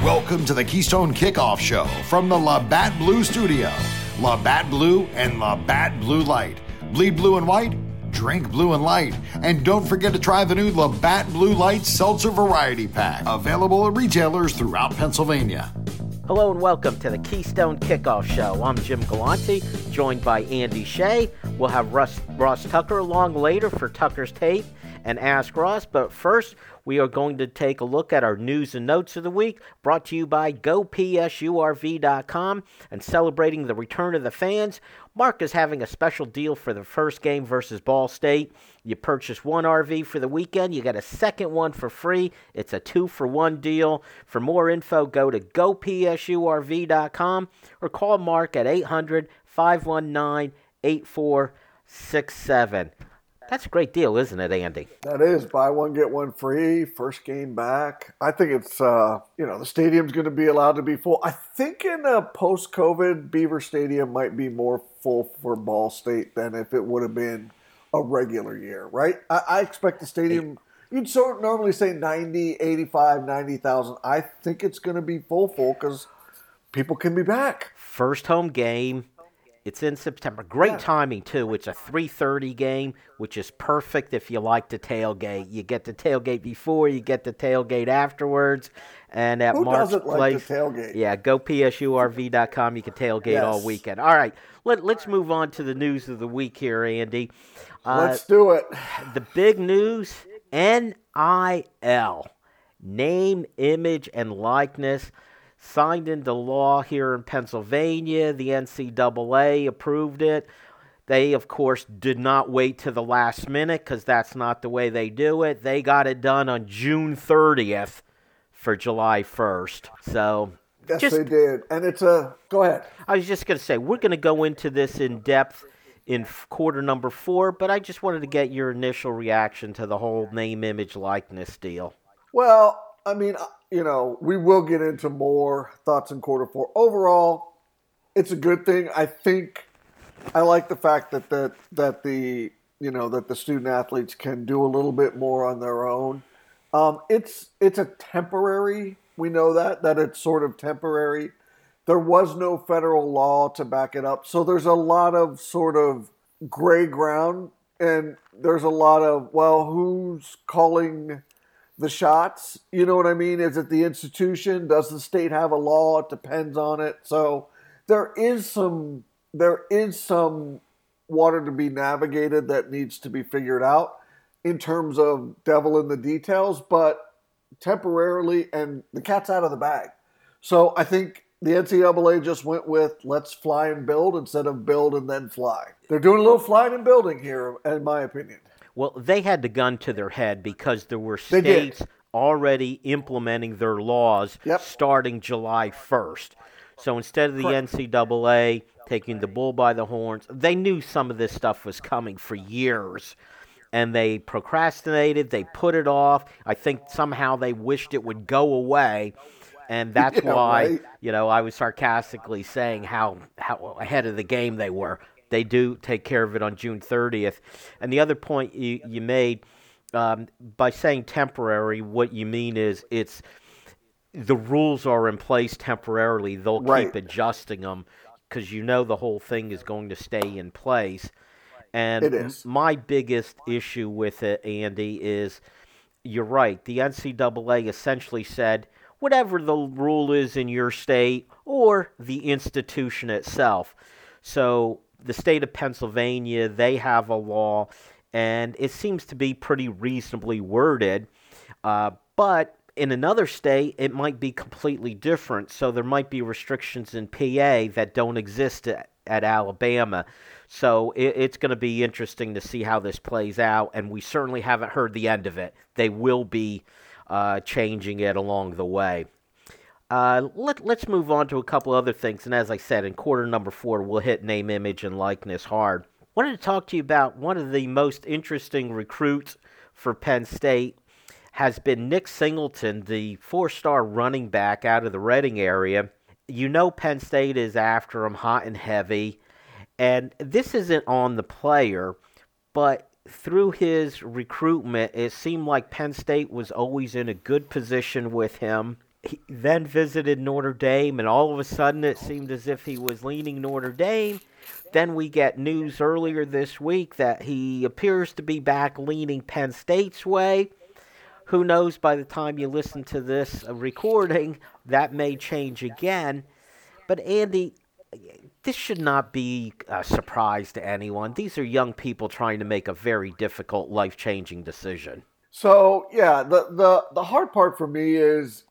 Welcome to the Keystone Kickoff Show from the Labatt Blue Studio. Labatt Blue and Labatt Blue Light. Bleed blue and white, drink blue and light. And don't forget to try the new Labatt Blue Light Seltzer Variety Pack. Available at retailers throughout Pennsylvania. Hello and welcome to the Keystone Kickoff Show. I'm Jim Galante, joined by Andy Shea. We'll have Ross Tucker along later for Tucker's Tape and Ask Ross. But first, we are going to take a look at our news and notes of the week, brought to you by GoPSURV.com. And celebrating the return of the fans, Mark is having a special deal for the first game versus Ball State. You purchase one RV for the weekend, you get a second one for free. It's a 2-for-1 deal. For more info, go to GoPSURV.com or call Mark at 800-519-8467. That's a great deal, isn't it, Andy? That is. Buy one, get one free. First game back. I think it's, the stadium's going to be allowed to be full. I think in a post-COVID, Beaver Stadium might be more full for Ball State than if it would have been a regular year, right? I expect the stadium, you'd normally say 90, 85, 90,000. I think it's going to be full because people can be back. First home game. It's in September. Great timing, too. It's a 3:30 game, which is perfect if you like to tailgate. You get the tailgate before, you get the tailgate afterwards. And at Who Mark's doesn't Place, like to tailgate? Yeah, go PSURV.com. You can tailgate all weekend. All right, let's move on to the news of the week here, Andy. Let's do it. The big news, NIL, name, image, and likeness, signed into law here in Pennsylvania. The NCAA approved it. They, of course, did not wait to the last minute because that's not the way they do it. They got it done on June 30th for July 1st. So, yes, they did. And it's a – go ahead. I was just going to say, we're going to go into this in depth in quarter number 4, but I just wanted to get your initial reaction to the whole name, image, likeness deal. Well, I mean – we will get into more thoughts in quarter 4. Overall, it's a good thing. I think I like the fact that the student athletes can do a little bit more on their own. It's a temporary. We know that it's sort of temporary. There was no federal law to back it up, so there's a lot of sort of gray ground, and there's a lot of who's calling the shots, you know what I mean? Is it the institution? Does the state have a law? It depends on it. So there is some water to be navigated that needs to be figured out in terms of devil in the details, but temporarily, and the cat's out of the bag. So I think the NCAA just went with let's fly and build instead of build and then fly. They're doing a little flying and building here, in my opinion. Well, they had the gun to their head because there were states already implementing their laws starting July 1st. So instead of the NCAA taking the bull by the horns, they knew some of this stuff was coming for years. And they procrastinated, they put it off. I think somehow they wished it would go away. And that's why, I was sarcastically saying how ahead of the game they were. They do take care of it on June 30th. And the other point you made, by saying temporary, what you mean is it's the rules are in place temporarily. They'll keep adjusting them because the whole thing is going to stay in place. And my biggest issue with it, Andy, is you're right. The NCAA essentially said, whatever the rule is in your state or the institution itself. So the state of Pennsylvania, they have a law, and it seems to be pretty reasonably worded. But in another state, it might be completely different. So there might be restrictions in PA that don't exist at Alabama. So it's going to be interesting to see how this plays out, and we certainly haven't heard the end of it. They will be changing it along the way. Let's move on to a couple other things. And as I said, in quarter number 4, we'll hit name, image, and likeness hard. I wanted to talk to you about one of the most interesting recruits for Penn State has been Nick Singleton, the 4-star running back out of the Reading area. Penn State is after him hot and heavy. And this isn't on the player, but through his recruitment, it seemed like Penn State was always in a good position with him. He then visited Notre Dame, and all of a sudden it seemed as if he was leaning Notre Dame. Then we get news earlier this week that he appears to be back leaning Penn State's way. Who knows, by the time you listen to this recording, that may change again. But Andy, this should not be a surprise to anyone. These are young people trying to make a very difficult, life-changing decision. So, yeah, the hard part for me is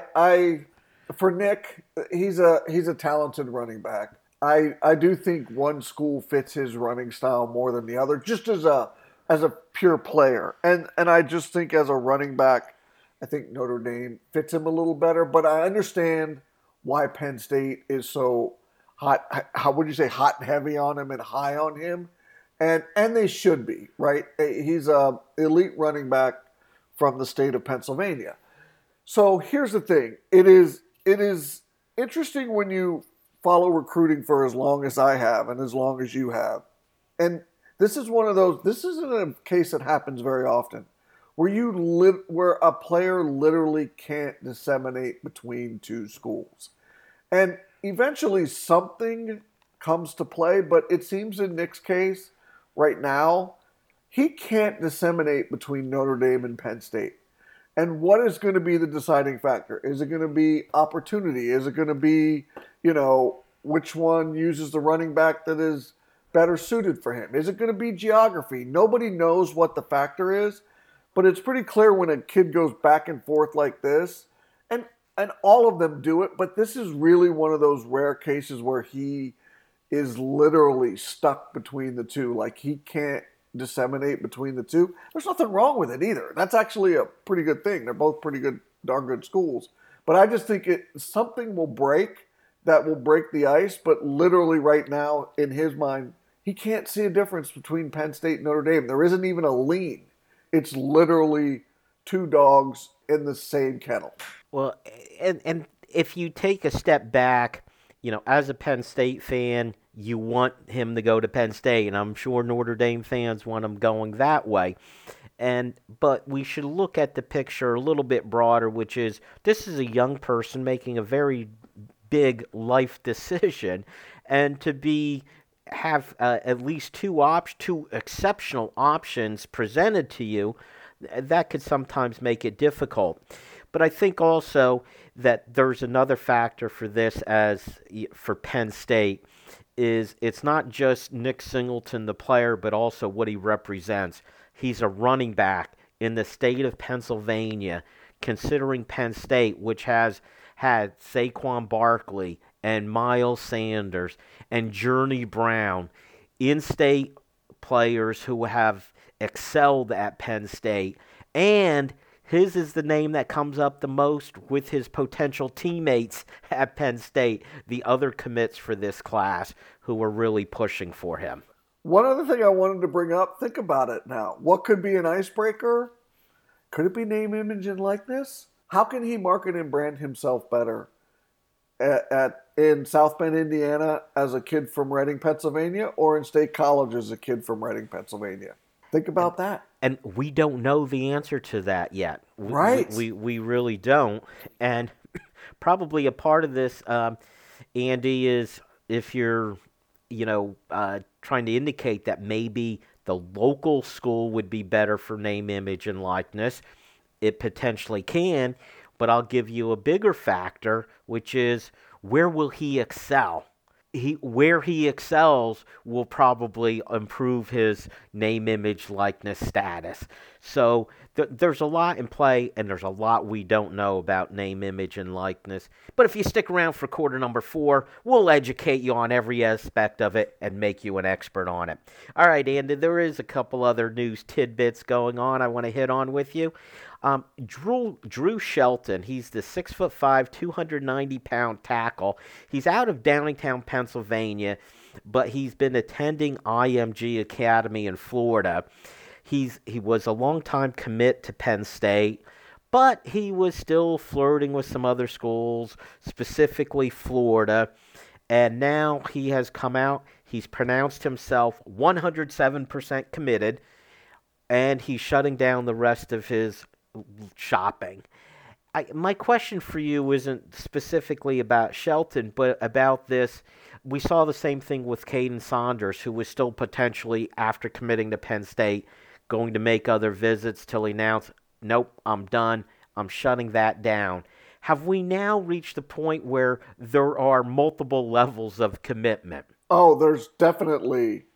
for Nick, he's a talented running back. I do think one school fits his running style more than the other, just as a pure player. And I just think as a running back, I think Notre Dame fits him a little better. But I understand why Penn State is so hot. How would you say hot and heavy on him and high on him? And they should be, right? He's a elite running back from the state of Pennsylvania. So here's the thing. It is interesting when you follow recruiting for as long as I have and as long as you have. And this is one of those, this isn't a case that happens very often, where a player literally can't disseminate between two schools. And eventually something comes to play, but it seems in Nick's case right now, he can't disseminate between Notre Dame and Penn State. And what is going to be the deciding factor? Is it going to be opportunity? Is it going to be, which one uses the running back that is better suited for him? Is it going to be geography? Nobody knows what the factor is, but it's pretty clear when a kid goes back and forth like this, and all of them do it, but this is really one of those rare cases where he is literally stuck between the two. Like he can't disseminate between the two. There's nothing wrong with it either. That's actually a pretty good thing. They're both pretty good, darn good schools. But I just think something will break that will break the ice. But literally right now, in his mind, he can't see a difference between Penn State and Notre Dame. There isn't even a lean. It's literally two dogs in the same kennel. Well, and if you take a step back, as a Penn State fan, you want him to go to Penn State, and I'm sure Notre Dame fans want him going that way. But we should look at the picture a little bit broader, which is this is a young person making a very big life decision, and to have at least two exceptional options presented to you, that could sometimes make it difficult. But I think also that there's another factor for this for Penn State is it's not just Nick Singleton, the player, but also what he represents. He's a running back in the state of Pennsylvania, considering Penn State, which has had Saquon Barkley and Miles Sanders and Journey Brown, in-state players who have excelled at Penn State, and his is the name that comes up the most with his potential teammates at Penn State, the other commits for this class who are really pushing for him. One other thing I wanted to bring up, think about it now. What could be an icebreaker? Could it be name, image, and likeness? How can he market and brand himself better in South Bend, Indiana as a kid from Reading, Pennsylvania, or in State College as a kid from Reading, Pennsylvania? Think about that. And we don't know the answer to that yet. Right. We really don't. And probably a part of this, Andy, is if you're, trying to indicate that maybe the local school would be better for name, image, and likeness, it potentially can. But I'll give you a bigger factor, which is where will he excel? Where he excels will probably improve his name, image, likeness status. So there's a lot in play, and there's a lot we don't know about name, image, and likeness. But if you stick around for quarter number 4, we'll educate you on every aspect of it and make you an expert on it. All right, Andy, there is a couple other news tidbits going on I want to hit on with you. Drew Shelton, he's the 6'5", 290-pound tackle. He's out of Downingtown, Pennsylvania, but he's been attending IMG Academy in Florida. He was a long-time commit to Penn State, but he was still flirting with some other schools, specifically Florida. And now he has come out. He's pronounced himself 107% committed, and he's shutting down the rest of his shopping. My question for you isn't specifically about Shelton, but about this. We saw the same thing with Caden Saunders, who was still potentially, after committing to Penn State, going to make other visits till he announced, nope, I'm done. I'm shutting that down. Have we now reached the point where there are multiple levels of commitment? Oh, there's definitely,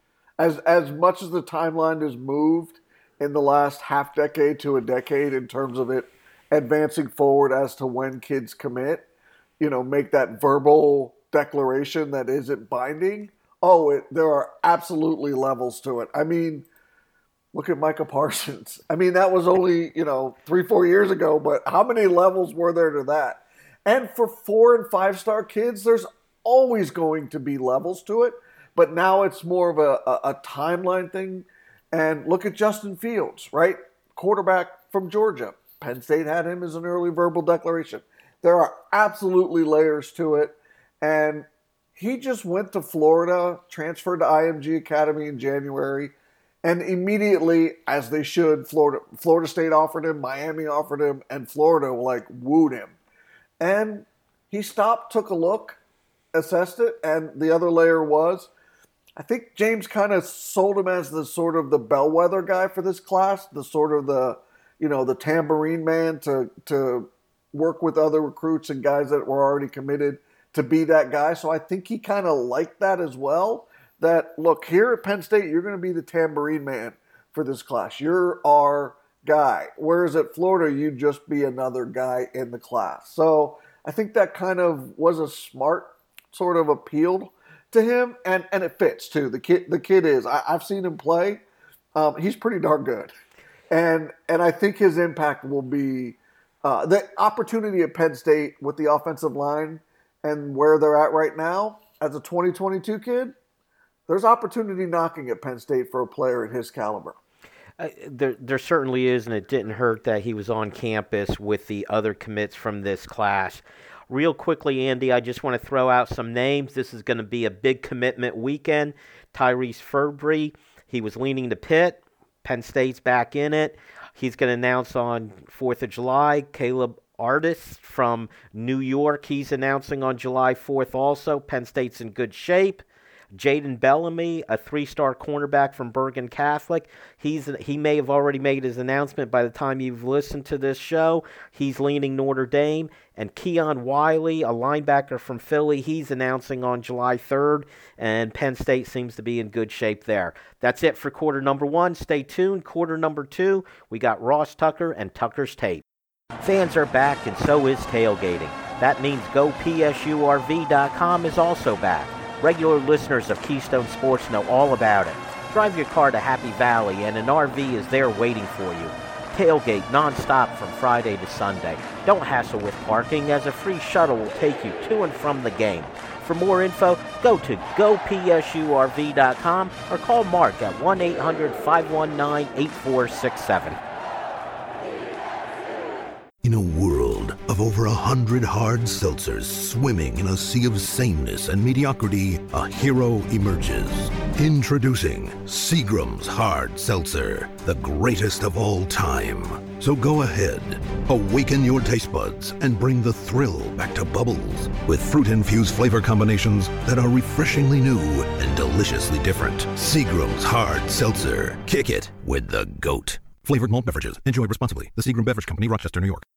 as much as the timeline has moved in the last half decade to a decade in terms of it advancing forward as to when kids commit, make that verbal declaration that isn't binding. There are absolutely levels to it. I mean, look at Micah Parsons. I mean, that was only, 3-4 years ago, but how many levels were there to that? And for 4- and 5-star kids, there's always going to be levels to it, but now it's more of a timeline thing. And look at Justin Fields, right? Quarterback from Georgia. Penn State had him as an early verbal declaration. There are absolutely layers to it. And he just went to Florida, transferred to IMG Academy in January, and immediately, as they should, Florida State offered him, Miami offered him, and Florida wooed him. And he stopped, took a look, assessed it, and the other layer was, I think James kind of sold him as the sort of the bellwether guy for this class, the sort of the tambourine man to work with other recruits and guys that were already committed to be that guy. So I think he kind of liked that as well. That, look, here at Penn State, you're going to be the tambourine man for this class. You're our guy. Whereas at Florida, you'd just be another guy in the class. So I think that kind of was a smart sort of appeal to him, and it fits too. The kid is. I've seen him play. He's pretty darn good, and I think his impact will be the opportunity at Penn State with the offensive line and where they're at right now as a 2022 kid. There's opportunity knocking at Penn State for a player at his caliber. There certainly is, and it didn't hurt that he was on campus with the other commits from this class. Real quickly, Andy, I just want to throw out some names. This is going to be a big commitment weekend. Tyrese Furbury, he was leaning to Pitt. Penn State's back in it. He's going to announce on 4th of July. Caleb Artis from New York, he's announcing on July 4th also. Penn State's in good shape. Jaden Bellamy, a 3-star cornerback from Bergen Catholic. He may have already made his announcement by the time you've listened to this show. He's leaning Notre Dame. And Keon Wiley, a linebacker from Philly, he's announcing on July 3rd. And Penn State seems to be in good shape there. That's it for quarter number 1. Stay tuned. Quarter number 2, we got Ross Tucker and Tucker's Tape. Fans are back, and so is tailgating. That means GoPSURV.com is also back. Regular listeners of Keystone Sports know all about it. Drive your car to Happy Valley and an RV is there waiting for you. Tailgate nonstop from Friday to Sunday. Don't hassle with parking, as a free shuttle will take you to and from the game. For more info, go to GoPSURV.com or call Mark at 1-800-519-8467. In a world of over 100 hard seltzers swimming in a sea of sameness and mediocrity, a hero emerges. Introducing Seagram's Hard Seltzer, the greatest of all time. So go ahead, awaken your taste buds and bring the thrill back to bubbles with fruit-infused flavor combinations that are refreshingly new and deliciously different. Seagram's Hard Seltzer. Kick it with the GOAT. Flavored malt beverages. Enjoy responsibly. The Seagram Beverage Company, Rochester, New York.